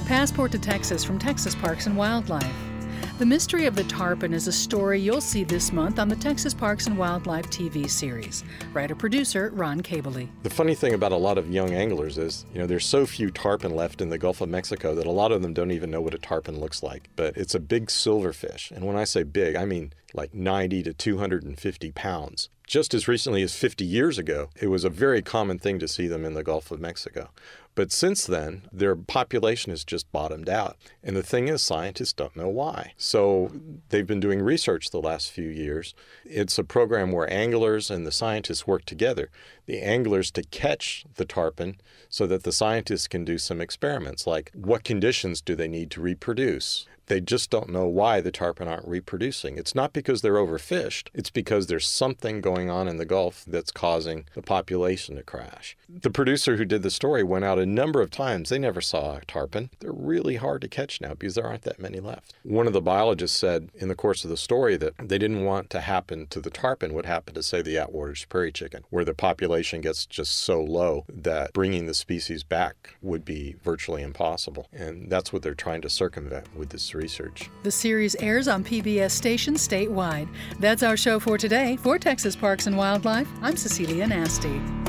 Passport to Texas from Texas Parks and Wildlife. The Mystery of the Tarpon is a story you'll see this month on the Texas Parks and Wildlife TV series. Writer-producer Ron Cabley. The funny thing about a lot of young anglers is, there's so few tarpon left in the Gulf of Mexico that a lot of them don't even know what a tarpon looks like. But it's a big silverfish. And when I say big, I mean like 90 to 250 pounds. Just as recently as 50 years ago, it was a very common thing to see them in the Gulf of Mexico. But since then, their population has just bottomed out. And the thing is, scientists don't know why. So they've been doing research the last few years. It's a program where anglers and the scientists work together. The anglers to catch the tarpon so that the scientists can do some experiments, like what conditions do they need to reproduce? They just don't know why the tarpon aren't reproducing. It's not because they're overfished. It's because there's something going on in the Gulf that's causing the population to crash. The producer who did the story went out a number of times. They never saw a tarpon. They're really hard to catch now because there aren't that many left. One of the biologists said in the course of the story that they didn't want to happen to the tarpon what happened to, say, the Atwater's prairie chicken, where the population gets just so low that bringing the species back would be virtually impossible. And that's what they're trying to circumvent with this research. The series airs on PBS stations statewide. That's our show for today. For Texas Parks and Wildlife, I'm Cecilia Nasty.